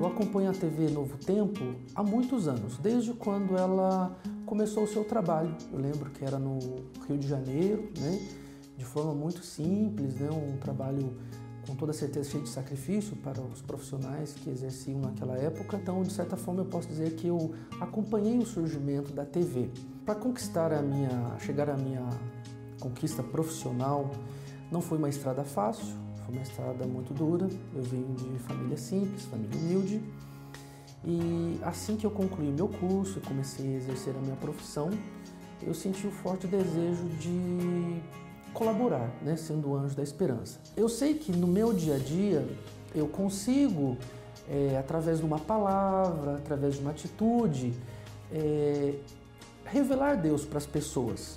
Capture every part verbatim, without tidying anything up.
Eu acompanho a T V Novo Tempo há muitos anos, desde quando ela começou o seu trabalho. Eu lembro que era no Rio de Janeiro, né? De forma muito simples, né? Um trabalho com toda certeza cheio de sacrifício para os profissionais que exerciam naquela época. Então, de certa forma, eu posso dizer que eu acompanhei o surgimento da T V. Para conquistar a minha, chegar à minha conquista profissional, não foi uma estrada fácil, foi uma estrada muito dura. Eu venho de família simples, família humilde. E assim que eu concluí meu curso, comecei a exercer a minha profissão, eu senti o forte desejo de colaborar, né, sendo o anjo da esperança. Eu sei que no meu dia a dia eu consigo, é, através de uma palavra, através de uma atitude, é, revelar Deus para as pessoas,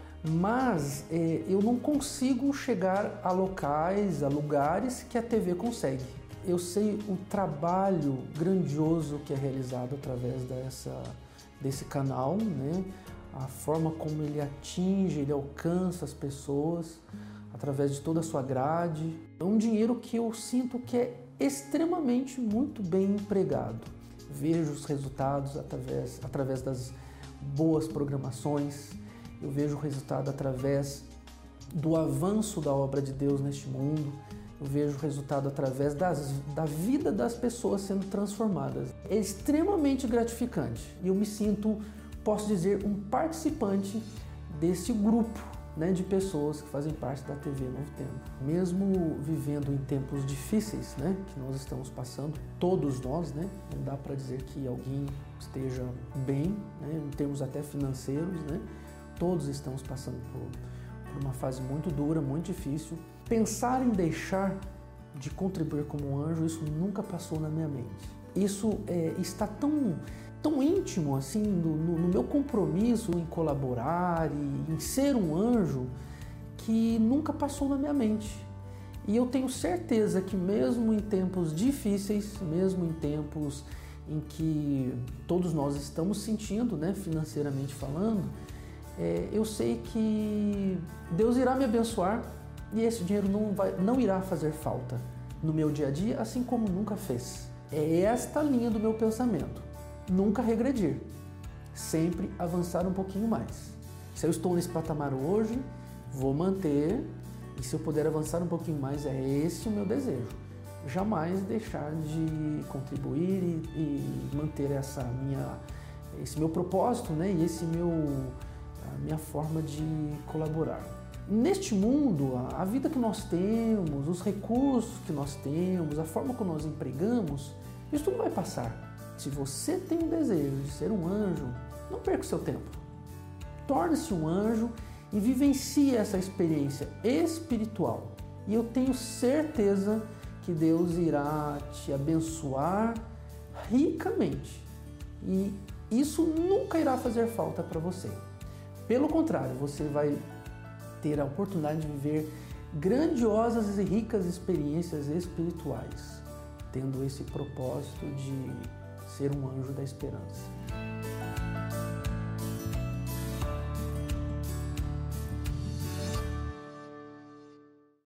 mas é, eu não consigo chegar a locais, a lugares que a T V consegue. Eu sei o trabalho grandioso que é realizado através dessa, desse canal, né? A forma como ele atinge, ele alcança as pessoas através de toda a sua grade. É um dinheiro que eu sinto que é extremamente muito bem empregado. Vejo os resultados através, através das boas programações, eu vejo o resultado através do avanço da obra de Deus neste mundo, eu vejo o resultado através das, da vida das pessoas sendo transformadas. É extremamente gratificante e eu me sinto, posso dizer, um participante desse grupo, né, de pessoas que fazem parte da T V Novo Tempo. Mesmo vivendo em tempos difíceis, né, que nós estamos passando, todos nós, né, não dá para dizer que alguém esteja bem, né, em termos até financeiros, né, todos estamos passando por, por uma fase muito dura, muito difícil. Pensar em deixar de contribuir como um anjo, isso nunca passou na minha mente. Isso é, está tão, tão íntimo assim no, no meu compromisso em colaborar e em ser um anjo, que nunca passou na minha mente. E eu tenho certeza que mesmo em tempos difíceis, mesmo em tempos em que todos nós estamos sentindo, né, financeiramente falando, é, eu sei que Deus irá me abençoar e esse dinheiro não, vai, não irá fazer falta no meu dia a dia, assim como nunca fez. É esta linha do meu pensamento. Nunca regredir, sempre avançar um pouquinho mais. Se eu estou nesse patamar hoje, vou manter, e se eu puder avançar um pouquinho mais, é esse o meu desejo. Jamais deixar de contribuir e, e manter essa minha, esse meu propósito, né, e esse meu, a minha forma de colaborar. Neste mundo, a vida que nós temos, os recursos que nós temos, a forma como nós empregamos, isso tudo vai passar. Se você tem o desejo de ser um anjo, não perca o seu tempo. Torne-se um anjo e vivencie essa experiência espiritual. E eu tenho certeza que Deus irá te abençoar ricamente. E isso nunca irá fazer falta para você. Pelo contrário, você vai ter a oportunidade de viver grandiosas e ricas experiências espirituais, tendo esse propósito de ser um anjo da esperança.